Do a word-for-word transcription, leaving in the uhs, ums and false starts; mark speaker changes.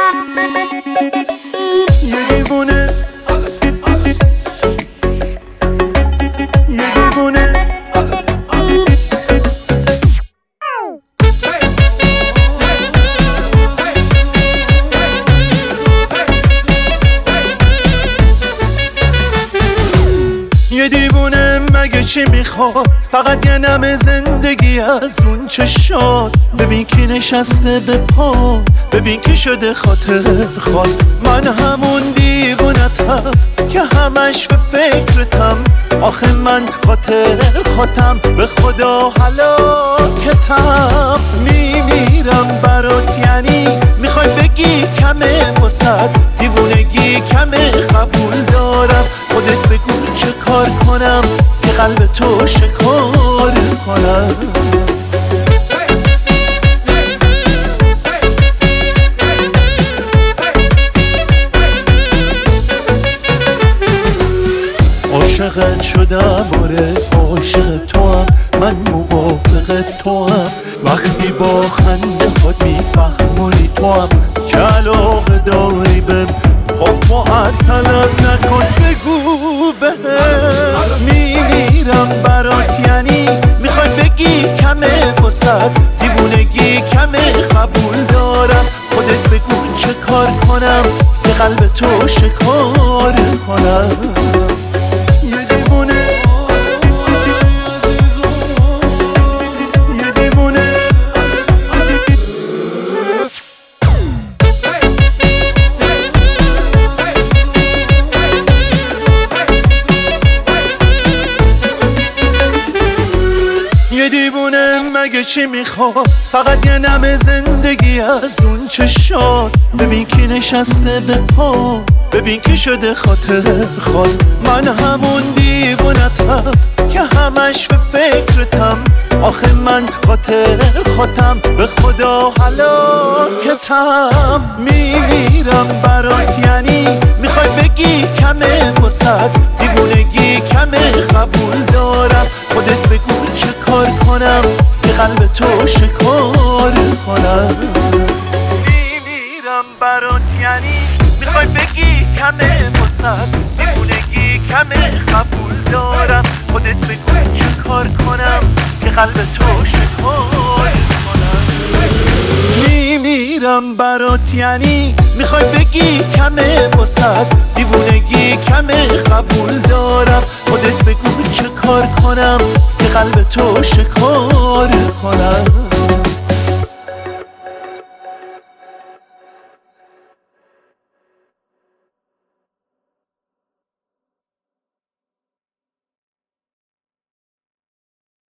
Speaker 1: یه دیوونه یه دیوونه یه دیوونه مگه چی میخواد؟ فقط یه نم زندگی از اون چشات. ببین کی نشسته به پا، ببین کی شده خاطر خواد. من همون دیوونتم که همش به فکرتم. آخه من خاطر خودم به خدا هلاکتم. میمیرم برات یعنی میخوای بگی کمه واسد دیوونگی کمه؟ قبول دارم، خودت بگو چه کار کنم که قلب تو شکار کنم. عاشقت شدم، آره عاشق تو هم، من موافق تو هم. وقتی با خنده خود میفهمونی تو هم که علاقه داری بهم. خب معطلم نکن، بگو بهم. میمیرم برات یعنی میخوای بگی کمه واسد دیوونگی کمه؟ قبول دارم، خودت بگو چه کار کنم که قلب تو شکار کنم. یه دیوونه مگه چی میخواد؟ فقط یه نم زندگی از اون چشات. ببین کی نشسته به پا، ببین کی شده خاطر خواد. من همون دیوونتم که همش به فکرتم. آخه من خاطر خودم به خدا هلاکتم. میمیرم برات یعنی میخوای بگی کمه واسد دیوونگی کمه؟ قبول دارم، خودت بگو چه کار کنم که قلب تو شکار کنم. میمیرم برات یعنی میخوای بگی کمه واسد دیوونگی کمه؟ قبول دارم، خودت بگو چه کار کنم که قلب تو شکار کنم. میمیرم برات یعنی میخوای بگی کمه واسد دیوونگی کمه؟ قبول دارم، خودت بگو چه کار کنم که قلب تو شکار